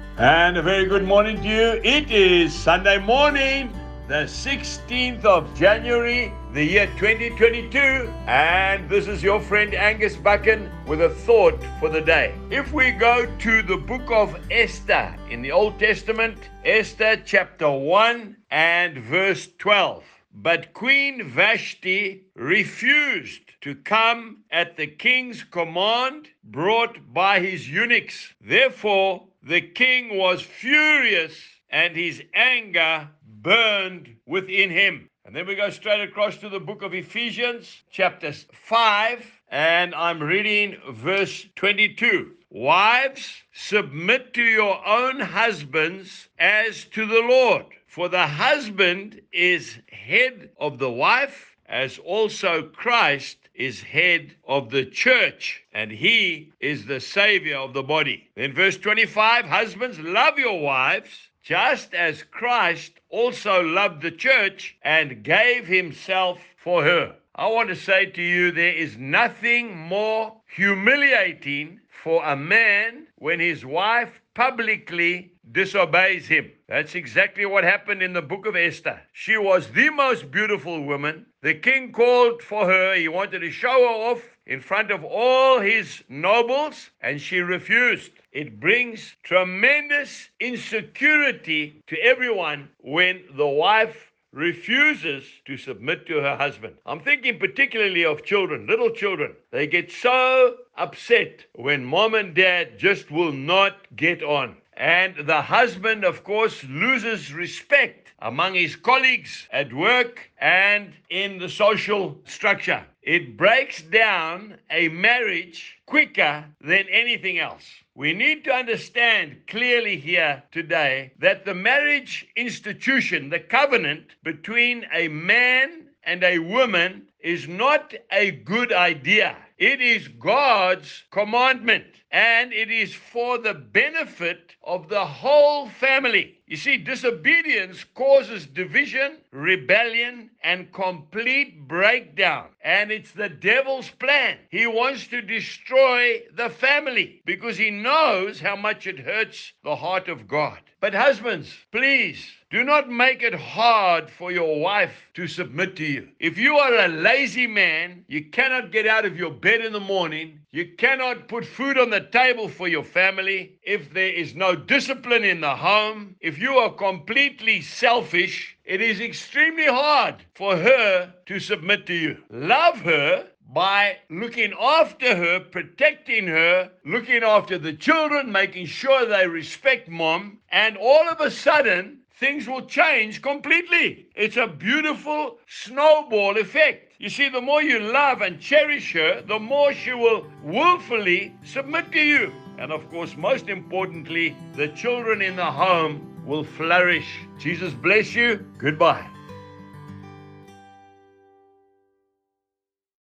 And a very good morning to you. It is Sunday morning, the 16th of January, the year 2022. And this is your friend Angus Buchan with a thought for the day. If we go to the book of Esther in the Old Testament, Esther chapter 1 and verse 12. But Queen Vashti refused to come at the king's command brought by his eunuchs. Therefore, the king was furious and his anger burned within him. And then we go straight across to the book of Ephesians, chapter 5, and I'm reading verse 22. Wives, submit to your own husbands as to the Lord. For the husband is head of the wife, as also Christ is head of the church, and he is the savior of the body. Then verse 25, husbands, love your wives, just as Christ also loved the church and gave himself for her. I want to say to you, there is nothing more humiliating for a man when his wife publicly disobeys him. That's exactly what happened in the book of Esther. She was the most beautiful woman. The king called for her. He wanted to show her off in front of all his nobles, and she refused. It brings tremendous insecurity to everyone when the wife refuses to submit to her husband. I'm thinking particularly of children, little children. They get so upset when mom and dad just will not get on. And the husband, of course, loses respect among his colleagues at work and in the social structure. It breaks down a marriage quicker than anything else. We need to understand clearly here today that the marriage institution, the covenant between a man and a woman, is not a good idea. It is God's commandment, and it is for the benefit of the whole family. You see, disobedience causes division, rebellion, and complete breakdown. And it's the devil's plan. He wants to destroy the family because he knows how much it hurts the heart of God. But husbands, please, do not make it hard for your wife to submit to you. If you are a lazy man, you cannot get out of your bed in the morning, you cannot put food on the table for your family, if there is no discipline in the home, if you are completely selfish, it is extremely hard for her to submit to you. Love her by looking after her, protecting her, looking after the children, making sure they respect mom, and all of a sudden, things will change completely. It's a beautiful snowball effect. You see, the more you love and cherish her, the more she will willfully submit to you. And of course, most importantly, the children in the home will flourish. Jesus bless you. Goodbye.